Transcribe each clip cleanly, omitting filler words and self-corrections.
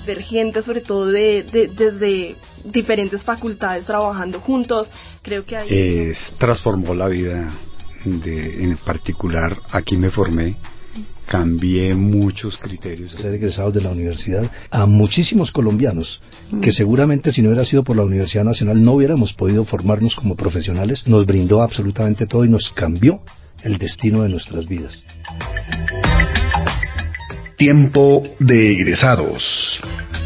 ver gente, sobre todo desde diferentes facultades trabajando juntos. Creo que ahí transformó la vida en particular. Aquí me formé, cambié muchos criterios. Ser egresados de la universidad a muchísimos colombianos que seguramente si no hubiera sido por la Universidad Nacional no hubiéramos podido formarnos como profesionales. Nos brindó absolutamente todo y nos cambió el destino de nuestras vidas. Tiempo de egresados.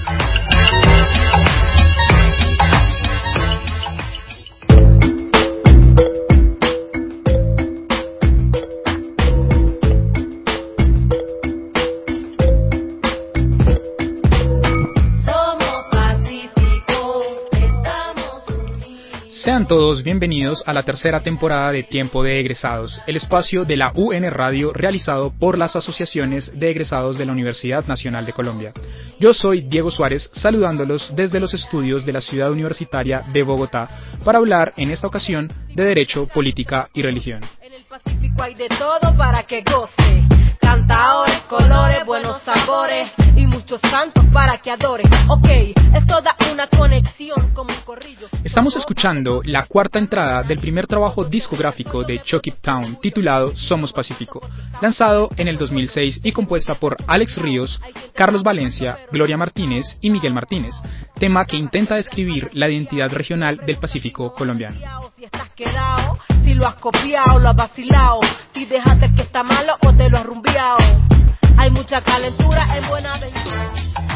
Sean todos bienvenidos a la tercera temporada de Tiempo de Egresados, el espacio de la UN Radio realizado por las asociaciones de egresados de la Universidad Nacional de Colombia. Yo soy Diego Suárez, saludándolos desde los estudios de la Ciudad Universitaria de Bogotá para hablar en esta ocasión de Derecho, Política y Religión. En el Pacífico hay de todo para que goce, cantadores, colores, buenos sabores y muchos santos para que adore. Ok, es toda una conexión como un corrillo. Estamos escuchando la cuarta entrada del primer trabajo discográfico de Chucky Town titulado Somos Pacífico, lanzado en el 2006 y compuesta por Alex Ríos, Carlos Valencia, Gloria Martínez y Miguel Martínez, tema que intenta describir la identidad regional del Pacífico colombiano. Si estás quedado, si lo has copiado, lo has vacilado, si dejaste que está malo o te lo has rumbiado. Hay mucha calentura en Buenaventura.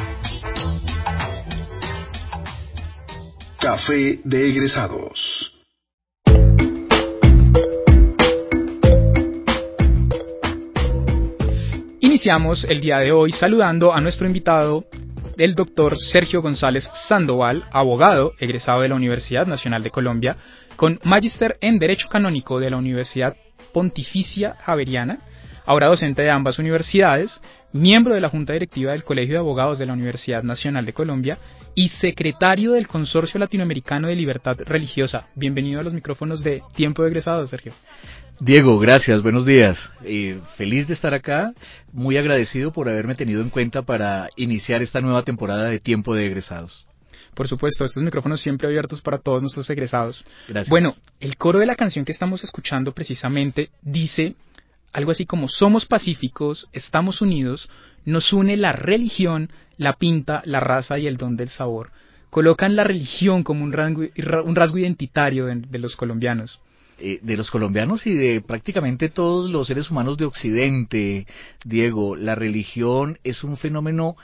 Café de egresados. Iniciamos el día de hoy saludando a nuestro invitado, el doctor Sergio González Sandoval, abogado egresado de la Universidad Nacional de Colombia, con magíster en Derecho Canónico de la Universidad Pontificia Javeriana, ahora docente de ambas universidades, miembro de la Junta Directiva del Colegio de Abogados de la Universidad Nacional de Colombia y secretario del Consorcio Latinoamericano de Libertad Religiosa. Bienvenido a los micrófonos de Tiempo de Egresados, Sergio. Diego, gracias, buenos días. Feliz de estar acá, muy agradecido por haberme tenido en cuenta para iniciar esta nueva temporada de Tiempo de Egresados. Por supuesto, estos micrófonos siempre abiertos para todos nuestros egresados. Gracias. Bueno, el coro de la canción que estamos escuchando precisamente dice algo así como: somos pacíficos, estamos unidos, nos une la religión, la pinta, la raza y el don del sabor. Colocan la religión como un rasgo identitario de los colombianos. De los colombianos y de prácticamente todos los seres humanos de Occidente, Diego. La religión es un fenómeno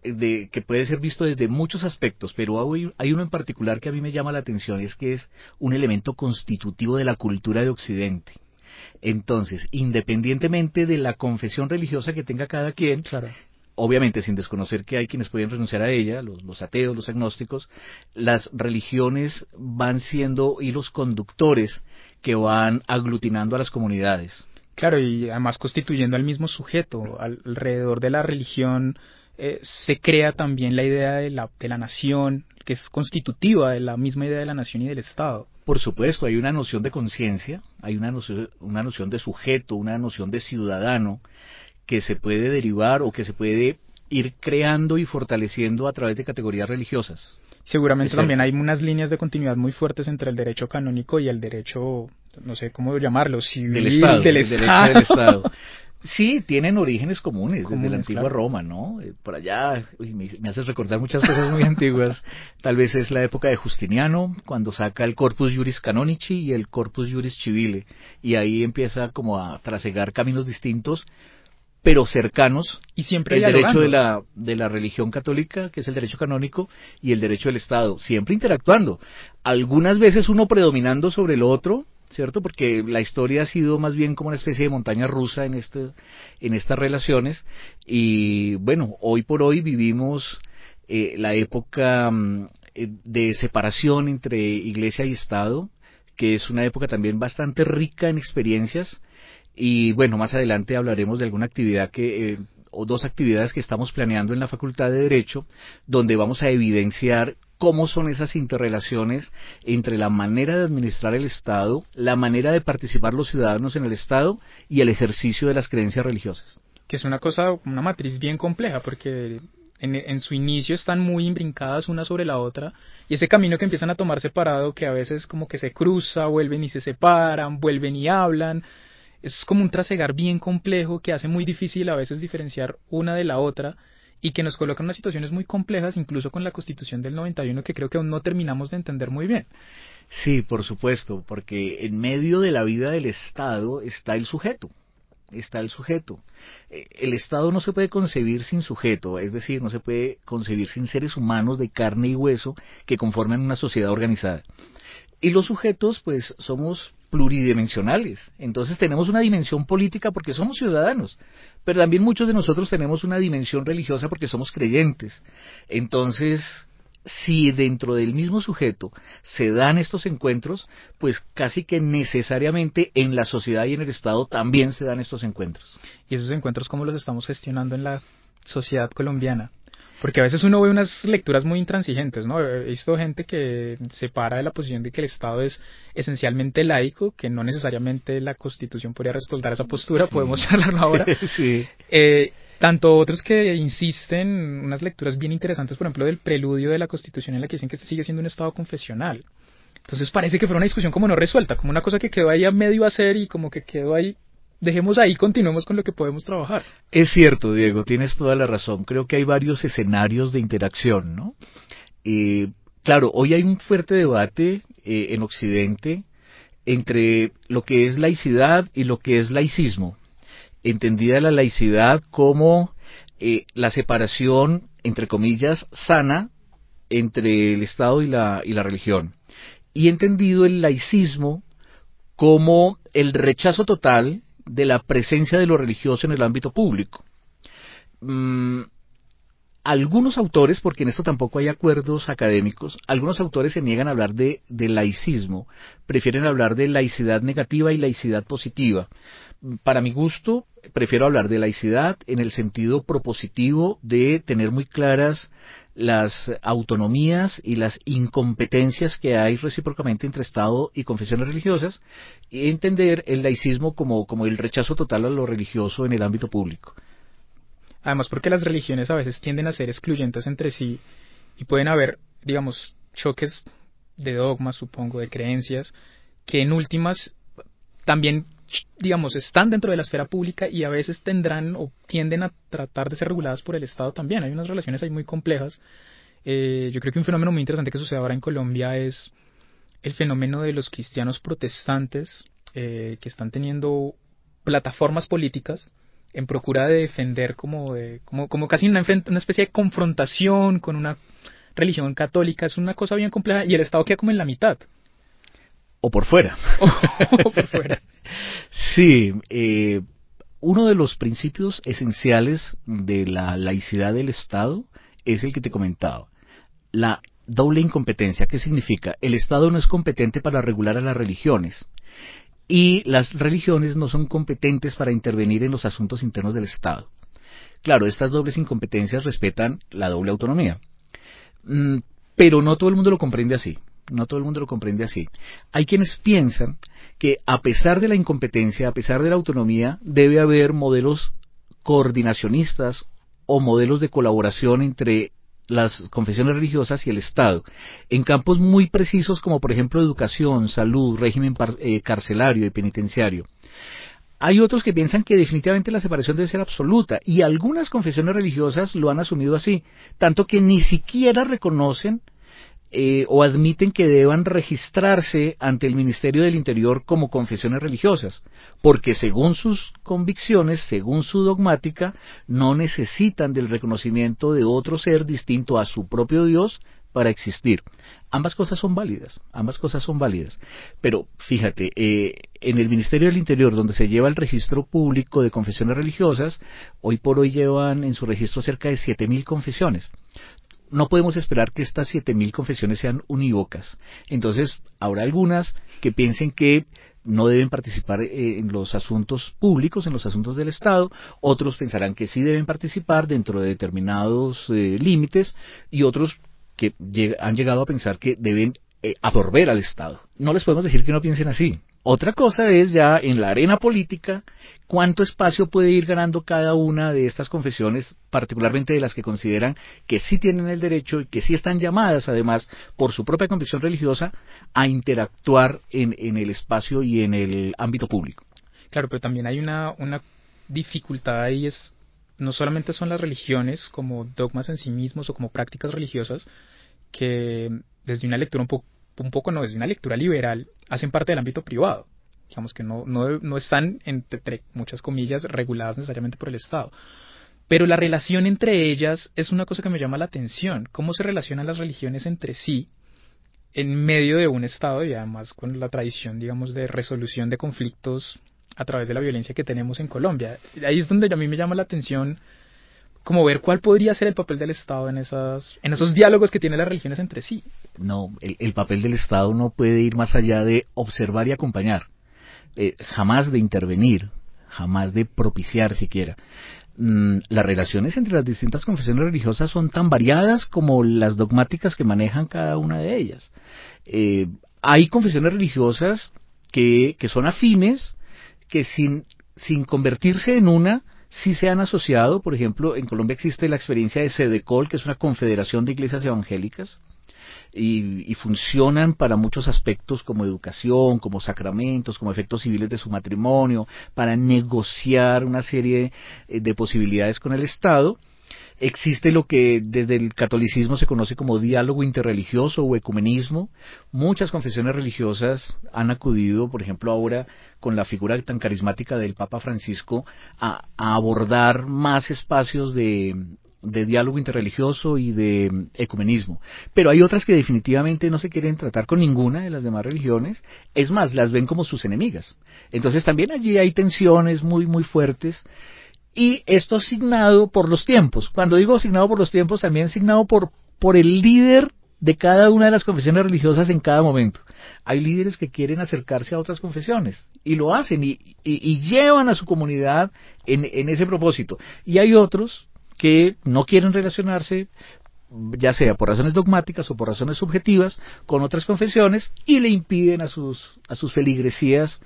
que puede ser visto desde muchos aspectos, pero hay uno en particular que a mí me llama la atención, es que es un elemento constitutivo de la cultura de Occidente. Entonces, independientemente de la confesión religiosa que tenga cada quien, claro, obviamente sin desconocer que hay quienes pueden renunciar a ella, los ateos, los agnósticos, las religiones van siendo hilos conductores que van aglutinando a las comunidades. Claro, y además constituyendo al mismo sujeto. Alrededor de la religión se crea también la idea de la nación, que es constitutiva de la misma idea de la nación y del Estado. Por supuesto, hay una noción de conciencia, hay una noción de sujeto, una noción de ciudadano, que se puede derivar o que se puede ir creando y fortaleciendo a través de categorías religiosas. Seguramente también hay unas líneas de continuidad muy fuertes entre el derecho canónico y el derecho, no sé cómo llamarlo, civil, del Estado. Derecho del Estado. Sí, tienen orígenes comunes desde la antigua claro. Roma, ¿no? Por allá, me haces recordar muchas cosas muy antiguas. Tal vez es la época de Justiniano, cuando saca el Corpus Juris Canonici y el Corpus Juris Civile, y ahí empieza como a trasegar caminos distintos, pero cercanos, y siempre el dialogando. derecho de la religión católica, que es el derecho canónico, y el derecho del Estado, siempre interactuando, algunas veces uno predominando sobre el otro, ¿cierto? Porque la historia ha sido más bien como una especie de montaña rusa en estas relaciones, y bueno, hoy por hoy vivimos la época de separación entre Iglesia y Estado, que es una época también bastante rica en experiencias. Y bueno, más adelante hablaremos de alguna actividad o dos actividades que estamos planeando en la Facultad de Derecho, donde vamos a evidenciar cómo son esas interrelaciones entre la manera de administrar el Estado, la manera de participar los ciudadanos en el Estado y el ejercicio de las creencias religiosas. Que es una matriz bien compleja, porque en su inicio están muy imbrincadas una sobre la otra, y ese camino que empiezan a tomar separado, que a veces como que se cruza, vuelven y se separan, vuelven y hablan, es como un trasegar bien complejo que hace muy difícil a veces diferenciar una de la otra, y que nos coloca en unas situaciones muy complejas, incluso con la Constitución del 91, que creo que aún no terminamos de entender muy bien. Sí, por supuesto, porque en medio de la vida del Estado está el sujeto. El Estado no se puede concebir sin sujeto, es decir, no se puede concebir sin seres humanos de carne y hueso que conforman una sociedad organizada. Y los sujetos, pues, somos pluridimensionales. Entonces tenemos una dimensión política porque somos ciudadanos, pero también muchos de nosotros tenemos una dimensión religiosa porque somos creyentes. Entonces, si dentro del mismo sujeto se dan estos encuentros, pues casi que necesariamente en la sociedad y en el Estado también se dan estos encuentros. ¿Y esos encuentros cómo los estamos gestionando en la sociedad colombiana? Porque a veces uno ve unas lecturas muy intransigentes, ¿no? He visto gente que se para de la posición de que el Estado es esencialmente laico, que no necesariamente la Constitución podría respaldar esa postura, sí. Podemos charlarlo ahora. Sí. Tanto otros que insisten, unas lecturas bien interesantes, por ejemplo, del preludio de la Constitución, en la que dicen que este sigue siendo un Estado confesional. Entonces parece que fue una discusión como no resuelta, como una cosa que quedó ahí a medio hacer y como que quedó ahí. Dejemos ahí, continuemos con lo que podemos trabajar. Es cierto, Diego, tienes toda la razón. Creo que hay varios escenarios de interacción, ¿no? Claro, hoy hay un fuerte debate en Occidente entre lo que es laicidad y lo que es laicismo. Entendida la laicidad como la separación, entre comillas, sana entre el Estado y la religión. Y entendido el laicismo como el rechazo total de la presencia de lo religioso en el ámbito público. Algunos autores, porque en esto tampoco hay acuerdos académicos, algunos autores se niegan a hablar de laicismo, prefieren hablar de laicidad negativa y laicidad positiva. Para mi gusto, prefiero hablar de laicidad en el sentido propositivo de tener muy claras las autonomías y las incompetencias que hay recíprocamente entre Estado y confesiones religiosas, y entender el laicismo como el rechazo total a lo religioso en el ámbito público. Además, porque las religiones a veces tienden a ser excluyentes entre sí y pueden haber, digamos, choques de dogmas, supongo, de creencias, que en últimas también, digamos, están dentro de la esfera pública y a veces tendrán o tienden a tratar de ser reguladas por el Estado también. Hay unas relaciones ahí muy complejas. Yo creo que un fenómeno muy interesante que sucede ahora en Colombia es el fenómeno de los cristianos protestantes que están teniendo plataformas políticas en procura de defender como casi una especie de confrontación con una religión católica. Es una cosa bien compleja y el Estado queda como en la mitad. O por fuera. O por fuera. Sí, uno de los principios esenciales de la laicidad del Estado es el que te comentaba, la doble incompetencia. ¿Qué significa? El Estado no es competente para regular a las religiones y las religiones no son competentes para intervenir en los asuntos internos del Estado. Claro, estas dobles incompetencias respetan la doble autonomía, pero no todo el mundo lo comprende así. No todo el mundo lo comprende así. Hay quienes piensan que a pesar de la incompetencia, a pesar de la autonomía, debe haber modelos coordinacionistas o modelos de colaboración entre las confesiones religiosas y el Estado, en campos muy precisos como por ejemplo educación, salud, régimen carcelario y penitenciario. Hay otros que piensan que definitivamente la separación debe ser absoluta, y algunas confesiones religiosas lo han asumido así, tanto que ni siquiera reconocen o admiten que deban registrarse ante el Ministerio del Interior como confesiones religiosas, porque según sus convicciones, según su dogmática, no necesitan del reconocimiento de otro ser distinto a su propio Dios para existir. Ambas cosas son válidas, pero fíjate, en el Ministerio del Interior, donde se lleva el registro público de confesiones religiosas, hoy por hoy llevan en su registro cerca de 7.000 confesiones. No podemos esperar que estas 7.000 confesiones sean unívocas. Entonces, habrá algunas que piensen que no deben participar en los asuntos públicos, en los asuntos del Estado. Otros pensarán que sí deben participar dentro de determinados límites, y otros que han llegado a pensar que deben absorber al Estado. No les podemos decir que no piensen así. Otra cosa es ya en la arena política, cuánto espacio puede ir ganando cada una de estas confesiones, particularmente de las que consideran que sí tienen el derecho y que sí están llamadas, además, por su propia convicción religiosa, a interactuar en el espacio y en el ámbito público. Claro, pero también hay una dificultad ahí, no solamente son las religiones como dogmas en sí mismos o como prácticas religiosas, que desde una lectura desde una lectura liberal, hacen parte del ámbito privado. Digamos que no están, entre muchas comillas, reguladas necesariamente por el Estado. Pero la relación entre ellas es una cosa que me llama la atención. ¿Cómo se relacionan las religiones entre sí en medio de un Estado y además con la tradición, digamos, de resolución de conflictos a través de la violencia que tenemos en Colombia? Ahí es donde a mí me llama la atención como ver cuál podría ser el papel del Estado en esos diálogos que tienen las religiones entre sí. No, el papel del Estado no puede ir más allá de observar y acompañar, jamás de intervenir, jamás de propiciar siquiera. Las relaciones entre las distintas confesiones religiosas son tan variadas como las dogmáticas que manejan cada una de ellas. Hay confesiones religiosas que son afines, que sin convertirse en una, sí se han asociado. Por ejemplo, en Colombia existe la experiencia de SEDECOL, que es una confederación de iglesias evangélicas, y funcionan para muchos aspectos como educación, como sacramentos, como efectos civiles de su matrimonio, para negociar una serie de posibilidades con el Estado. Existe lo que desde el catolicismo se conoce como diálogo interreligioso o ecumenismo. Muchas confesiones religiosas han acudido, por ejemplo ahora con la figura tan carismática del Papa Francisco, a abordar más espacios de diálogo interreligioso y de ecumenismo. Pero hay otras que definitivamente no se quieren tratar con ninguna de las demás religiones, es más, las ven como sus enemigas. Entonces también allí hay tensiones muy, muy fuertes. Y esto asignado por los tiempos. Cuando digo asignado por los tiempos, también asignado por el líder de cada una de las confesiones religiosas en cada momento. Hay líderes que quieren acercarse a otras confesiones y lo hacen y llevan a su comunidad en ese propósito. Y hay otros que no quieren relacionarse, ya sea por razones dogmáticas o por razones subjetivas, con otras confesiones y le impiden a sus feligresías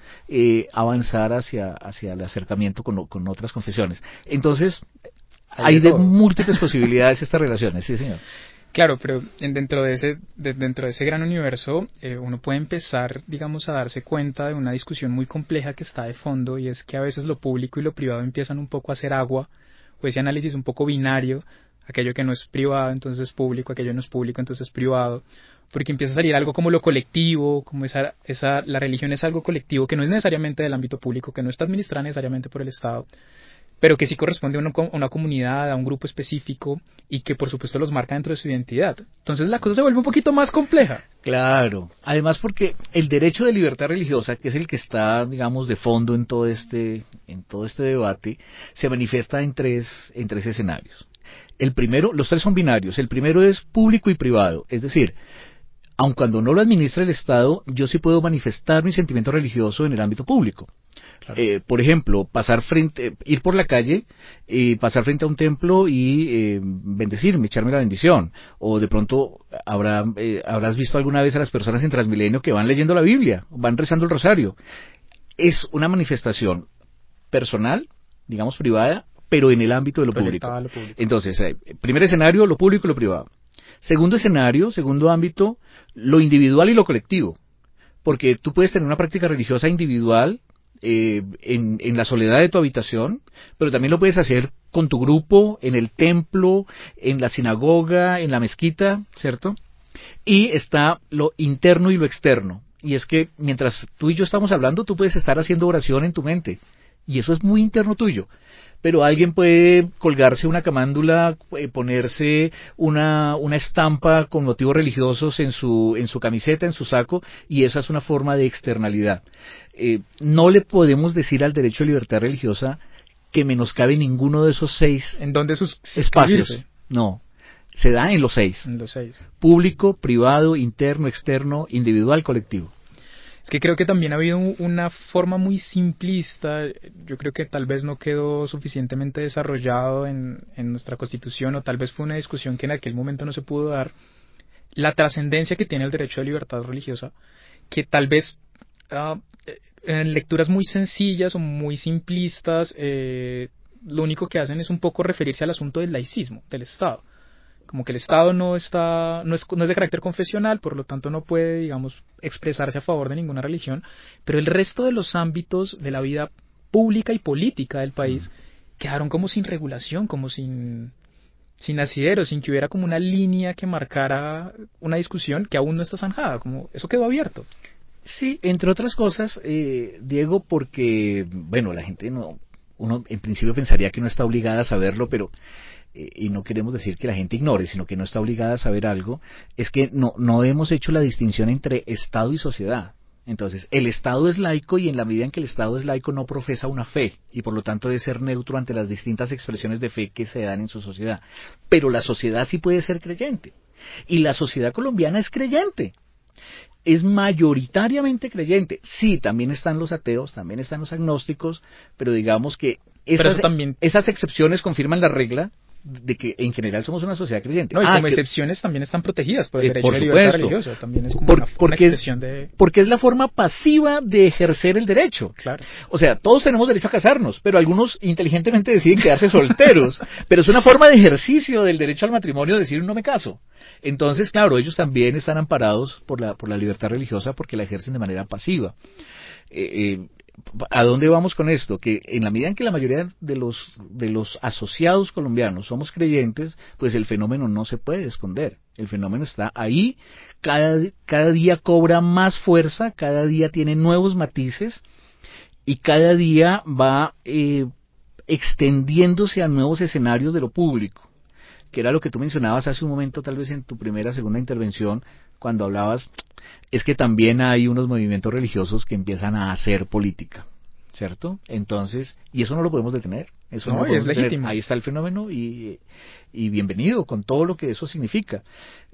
avanzar hacia el acercamiento con otras confesiones. Entonces, hay de múltiples posibilidades estas relaciones, sí señor. Claro, pero dentro de ese gran universo uno puede empezar, digamos, a darse cuenta de una discusión muy compleja que está de fondo, y es que a veces lo público y lo privado empiezan un poco a hacer agua, o ese análisis un poco binario. Aquello que no es privado, entonces es público, aquello no es público, entonces es privado, porque empieza a salir algo como lo colectivo, como la religión es algo colectivo que no es necesariamente del ámbito público, que no está administrada necesariamente por el Estado, pero que sí corresponde a una comunidad, a un grupo específico, y que por supuesto los marca dentro de su identidad. Entonces la cosa se vuelve un poquito más compleja. Claro, además porque el derecho de libertad religiosa, que es el que está, digamos, de fondo en todo este debate, se manifiesta en tres escenarios. El primero, los tres son binarios. El primero es público y privado, es decir, aun cuando no lo administra el Estado, yo sí puedo manifestar mi sentimiento religioso en el ámbito público. Claro. Por ejemplo, ir por la calle, pasar frente a un templo y bendecirme, echarme la bendición. O de pronto habrás visto alguna vez a las personas en Transmilenio que van leyendo la Biblia, van rezando el rosario. Es una manifestación personal, digamos privada, pero en el ámbito de lo público. Entonces, primer escenario, lo público y lo privado. Segundo escenario, segundo ámbito, lo individual y lo colectivo. Porque tú puedes tener una práctica religiosa individual en la soledad de tu habitación, pero también lo puedes hacer con tu grupo, en el templo, en la sinagoga, en la mezquita, ¿cierto? Y está lo interno y lo externo. Y es que mientras tú y yo estamos hablando, tú puedes estar haciendo oración en tu mente. Y eso es muy interno tuyo. Pero alguien puede colgarse una camándula, ponerse una estampa con motivos religiosos en su camiseta, en su saco, y esa es una forma de externalidad. No le podemos decir al derecho de libertad religiosa que menoscabe ninguno de esos 6 ¿En dónde sus espacios. No, se da en los 6. En los 6. Público, privado, interno, externo, individual, colectivo. Es que creo que también ha habido una forma muy simplista, yo creo que tal vez no quedó suficientemente desarrollado en nuestra Constitución, o tal vez fue una discusión que en aquel momento no se pudo dar, la trascendencia que tiene el derecho de libertad religiosa, que tal vez en lecturas muy sencillas o muy simplistas, lo único que hacen es un poco referirse al asunto del laicismo del Estado. Como que el Estado no es de carácter confesional, por lo tanto no puede, digamos, expresarse a favor de ninguna religión, pero el resto de los ámbitos de la vida pública y política del país quedaron como sin regulación, como sin asidero, sin que hubiera como una línea que marcara una discusión que aún no está zanjada, como eso quedó abierto. Sí, entre otras cosas, Diego, porque, bueno, la gente uno en principio pensaría que no está obligada a saberlo, pero y no queremos decir que la gente ignore, sino que no está obligada a saber algo, es que no hemos hecho la distinción entre Estado y sociedad. Entonces, el Estado es laico y en la medida en que el Estado es laico no profesa una fe y por lo tanto debe ser neutro ante las distintas expresiones de fe que se dan en su sociedad. Pero la sociedad sí puede ser creyente y la sociedad colombiana es creyente. Es mayoritariamente creyente. Sí, también están los ateos, también están los agnósticos, pero digamos que esas excepciones confirman la regla de que en general somos una sociedad creyente. No, y como excepciones también están protegidas por el derecho de libertad religiosa. También es como una expresión de... Porque es la forma pasiva de ejercer el derecho. Claro. O sea, todos tenemos derecho a casarnos, pero algunos inteligentemente deciden quedarse solteros. Pero es una forma de ejercicio del derecho al matrimonio decir no me caso. Entonces, claro, ellos también están amparados por la libertad religiosa porque la ejercen de manera pasiva. ¿A dónde vamos con esto? Que en la medida en que la mayoría de los asociados colombianos somos creyentes, pues el fenómeno no se puede esconder. El fenómeno está ahí, cada día cobra más fuerza, cada día tiene nuevos matices y cada día va extendiéndose a nuevos escenarios de lo público, que era lo que tú mencionabas hace un momento, tal vez en tu segunda intervención, cuando hablabas, es que también hay unos movimientos religiosos que empiezan a hacer política, ¿cierto? Entonces, y eso no lo podemos detener, eso no lo podemos detener. Legítimo. Ahí está el fenómeno y bienvenido con todo lo que eso significa.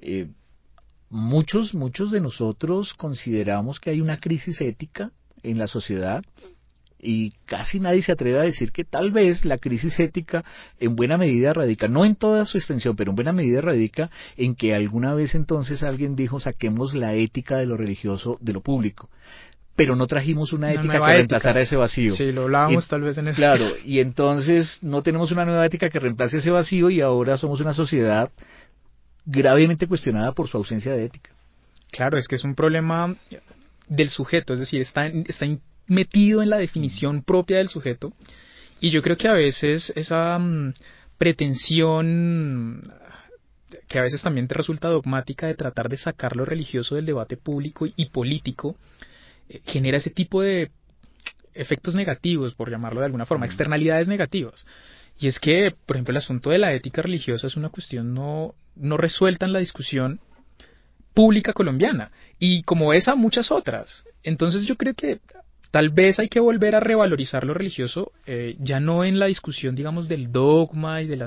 Muchos de nosotros consideramos que hay una crisis ética en la sociedad y casi nadie se atreve a decir que tal vez la crisis ética en buena medida radica, no en toda su extensión, pero en buena medida radica en que alguna vez entonces alguien dijo saquemos la ética de lo religioso de lo público, pero no trajimos una ética que reemplazara ese vacío. Sí, lo hablábamos tal vez en el... Claro, y entonces no tenemos una nueva ética que reemplace ese vacío y ahora somos una sociedad gravemente cuestionada por su ausencia de ética. Claro, es que es un problema del sujeto, es decir, está metido en la definición propia del sujeto y yo creo que a veces esa pretensión que a veces también te resulta dogmática de tratar de sacar lo religioso del debate público y político genera ese tipo de efectos negativos, por llamarlo de alguna forma, externalidades negativas. Y es que, por ejemplo, el asunto de la ética religiosa es una cuestión no resuelta en la discusión pública colombiana y como esa muchas otras. Entonces yo creo que tal vez hay que volver a revalorizar lo religioso, ya no en la discusión, digamos, del dogma y de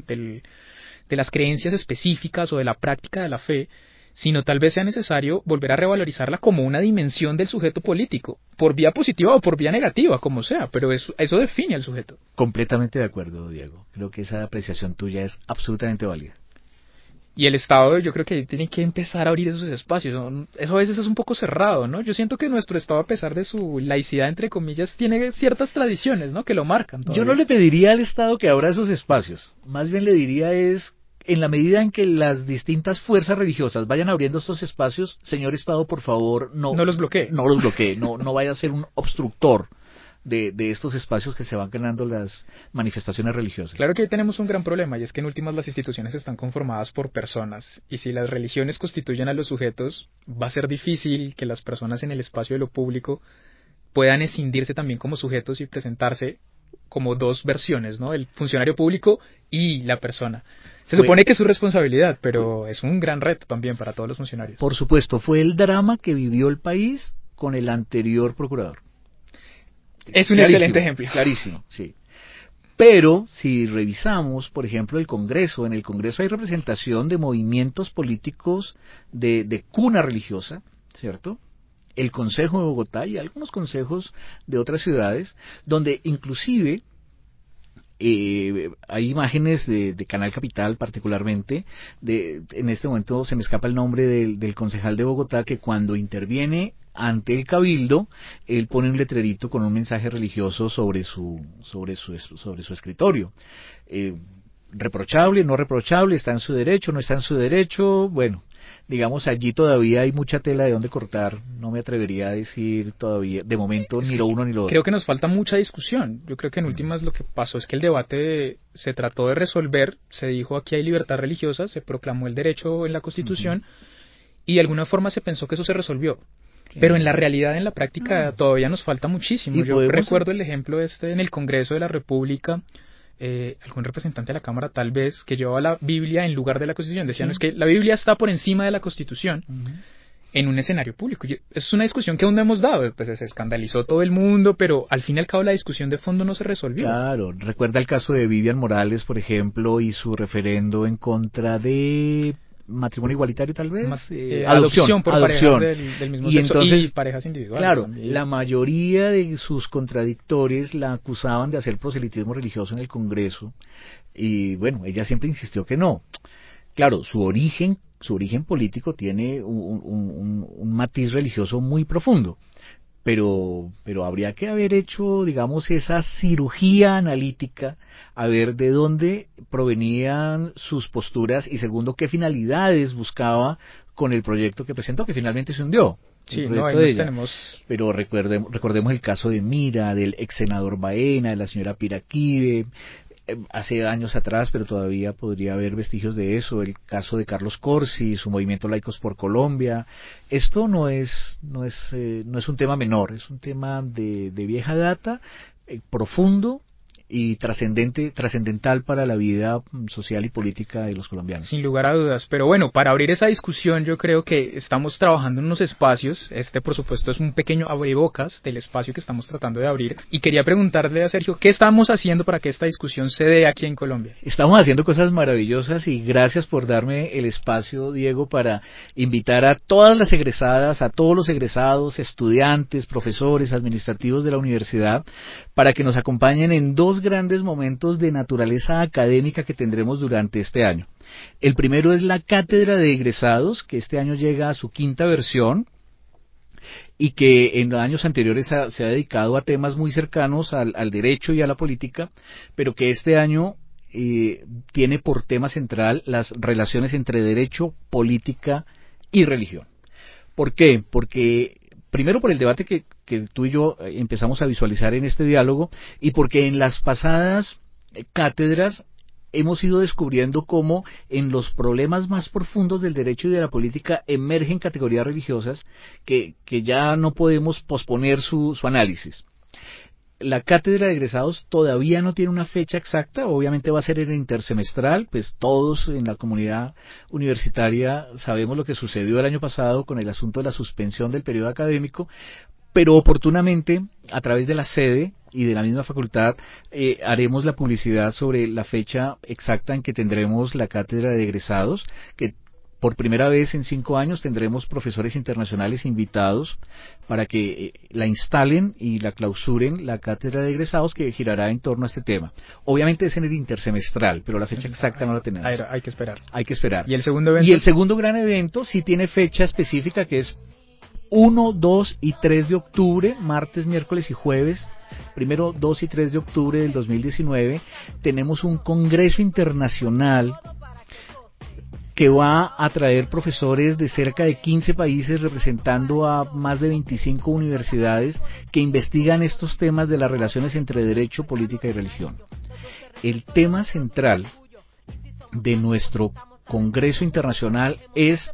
las creencias específicas o de la práctica de la fe, sino tal vez sea necesario volver a revalorizarla como una dimensión del sujeto político, por vía positiva o por vía negativa, como sea, pero eso define al sujeto. Completamente de acuerdo, Diego. Creo que esa apreciación tuya es absolutamente válida. Y el Estado yo creo que tiene que empezar a abrir esos espacios. Eso a veces es un poco cerrado, ¿no? Yo siento que nuestro Estado, a pesar de su laicidad, entre comillas, tiene ciertas tradiciones, ¿no? Que lo marcan todavía. Yo no le pediría al Estado que abra esos espacios. Más bien le diría en la medida en que las distintas fuerzas religiosas vayan abriendo estos espacios, señor Estado, por favor, no los bloquee. No los bloquee, no vaya a ser un obstructor de estos espacios que se van ganando las manifestaciones religiosas. Claro que ahí tenemos un gran problema y es que en últimas las instituciones están conformadas por personas y si las religiones constituyen a los sujetos va a ser difícil que las personas en el espacio de lo público puedan escindirse también como sujetos y presentarse como dos versiones, ¿no? El funcionario público y la persona. Se supone que es su responsabilidad, pero es un gran reto también para todos los funcionarios. Por supuesto, fue el drama que vivió el país con el anterior procurador. Es un excelente ejemplo. Clarísimo, sí. Pero si revisamos, por ejemplo, el Congreso, en el Congreso hay representación de movimientos políticos de cuna religiosa, ¿cierto? El Consejo de Bogotá y algunos consejos de otras ciudades, donde inclusive Hay imágenes de Canal Capital particularmente, en este momento se me escapa el nombre del concejal de Bogotá, que cuando interviene ante el cabildo, él pone un letrerito con un mensaje religioso sobre su escritorio. Reprochable, no reprochable, está en su derecho, no está en su derecho, bueno, digamos, allí todavía hay mucha tela de dónde cortar. No me atrevería a decir todavía, de momento, ni lo uno ni lo otro. Creo que nos falta mucha discusión. Yo creo que en últimas lo que pasó es que el debate se trató de resolver, se dijo aquí hay libertad religiosa, se proclamó el derecho en la Constitución, y de alguna forma se pensó que eso se resolvió. Pero en la realidad, en la práctica, todavía nos falta muchísimo. Yo recuerdo el ejemplo en el Congreso de la República, algún representante de la Cámara tal vez, que llevaba la Biblia en lugar de la Constitución. Decían, no, es que la Biblia está por encima de la Constitución en un escenario público. Es una discusión que aún no hemos dado, pues se escandalizó todo el mundo, pero al fin y al cabo la discusión de fondo no se resolvió. Claro, recuerda el caso de Vivian Morales, por ejemplo, y su referendo en contra de matrimonio igualitario, tal vez, adopción por parejas del mismo sexo, entonces, y parejas individuales. Claro, también. La mayoría de sus contradictores la acusaban de hacer proselitismo religioso en el Congreso, y bueno, ella siempre insistió que no. Claro, su origen político tiene un matiz religioso muy profundo. Pero habría que haber hecho, digamos, esa cirugía analítica, a ver de dónde provenían sus posturas y segundo, qué finalidades buscaba con el proyecto que presentó, que finalmente se hundió. Sí, no, ahí tenemos... Pero recordemos el caso de Mira, del ex senador Baena, de la señora Piraquive, hace años atrás, pero todavía podría haber vestigios de eso, el caso de Carlos Corsi, su movimiento Laicos por Colombia. Esto no es un tema menor, es un tema de vieja data, profundo y trascendental para la vida social y política de los colombianos. Sin lugar a dudas, pero bueno, para abrir esa discusión yo creo que estamos trabajando en unos espacios, por supuesto es un pequeño abrebocas del espacio que estamos tratando de abrir, y quería preguntarle a Sergio, ¿qué estamos haciendo para que esta discusión se dé aquí en Colombia? Estamos haciendo cosas maravillosas y gracias por darme el espacio, Diego, para invitar a todas las egresadas, a todos los egresados, estudiantes, profesores, administrativos de la universidad, para que nos acompañen en dos grandes momentos de naturaleza académica que tendremos durante este año. El primero es la Cátedra de Egresados, que este año llega a su 5ª versión y que en años anteriores se ha dedicado a temas muy cercanos al derecho y a la política, pero que este año tiene por tema central las relaciones entre derecho, política y religión. ¿Por qué? Porque primero por el debate que tú y yo empezamos a visualizar en este diálogo, y porque en las pasadas cátedras hemos ido descubriendo cómo en los problemas más profundos del derecho y de la política emergen categorías religiosas que ya no podemos posponer su análisis. La cátedra de egresados todavía no tiene una fecha exacta, obviamente va a ser en el intersemestral, pues todos en la comunidad universitaria sabemos lo que sucedió el año pasado con el asunto de la suspensión del periodo académico, pero oportunamente, a través de la sede y de la misma facultad, haremos la publicidad sobre la fecha exacta en que tendremos la cátedra de egresados, que por primera vez en 5 años tendremos profesores internacionales invitados para que la instalen y la clausuren la cátedra de egresados, que girará en torno a este tema. Obviamente es en el intersemestral, pero la fecha exacta no la tenemos. Hay que esperar. Hay que esperar. ¿Y el segundo evento? Y el segundo gran evento sí tiene fecha específica, que es 1, 2 y 3 de octubre, martes, miércoles y jueves. Primero 2 y 3 de octubre del 2019 tenemos un congreso internacional que va a traer profesores de cerca de 15 países representando a más de 25 universidades que investigan estos temas de las relaciones entre derecho, política y religión. El tema central de nuestro congreso internacional es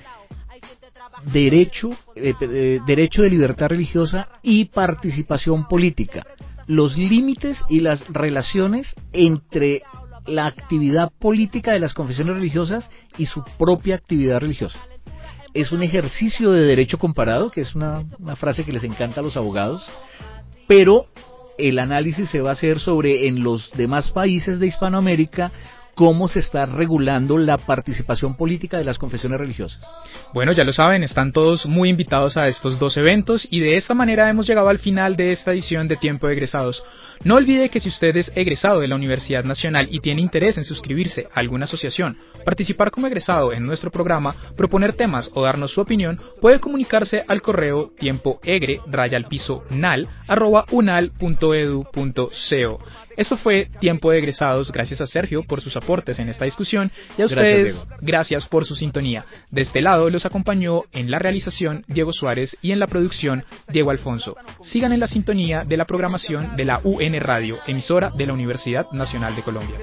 derecho de libertad religiosa y participación política, los límites y las relaciones entre la actividad política de las confesiones religiosas y su propia actividad religiosa. Es un ejercicio de derecho comparado, que es una frase que les encanta a los abogados, pero el análisis se va a hacer sobre en los demás países de Hispanoamérica cómo se está regulando la participación política de las confesiones religiosas. Bueno, ya lo saben, están todos muy invitados a estos 2 eventos y de esta manera hemos llegado al final de esta edición de Tiempo de Egresados. No olvide que si usted es egresado de la Universidad Nacional y tiene interés en suscribirse a alguna asociación, participar como egresado en nuestro programa, proponer temas o darnos su opinión, puede comunicarse al correo tiempoegre_nal@unal.edu.co. Eso fue Tiempo de Egresados. Gracias a Sergio por sus aportes en esta discusión y a ustedes, gracias por su sintonía. De este lado los acompañó en la realización Diego Suárez y en la producción Diego Alfonso. Sigan en la sintonía de la programación de la UN Radio, emisora de la Universidad Nacional de Colombia.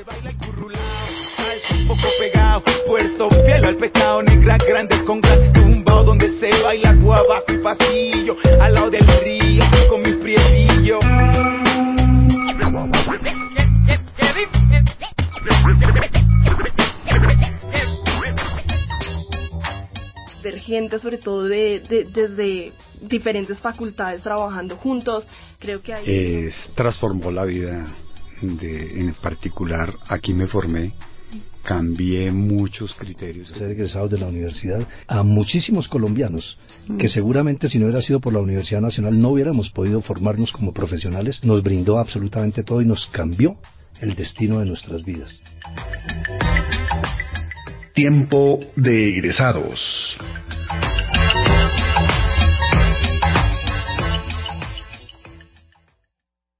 Poco pegado, puerto fiel al pecado, negra grande con gran tumbao, donde se baila guava y pasillo, al lado del río, con mi prietillo. Ver gente, sobre todo desde diferentes facultades trabajando juntos, creo que ahí transformó la vida en particular. Aquí me formé, cambié muchos criterios. Ser egresados de la universidad, a muchísimos colombianos que seguramente si no hubiera sido por la Universidad Nacional no hubiéramos podido formarnos como profesionales, nos brindó absolutamente todo y nos cambió el destino de nuestras vidas. Tiempo de egresados.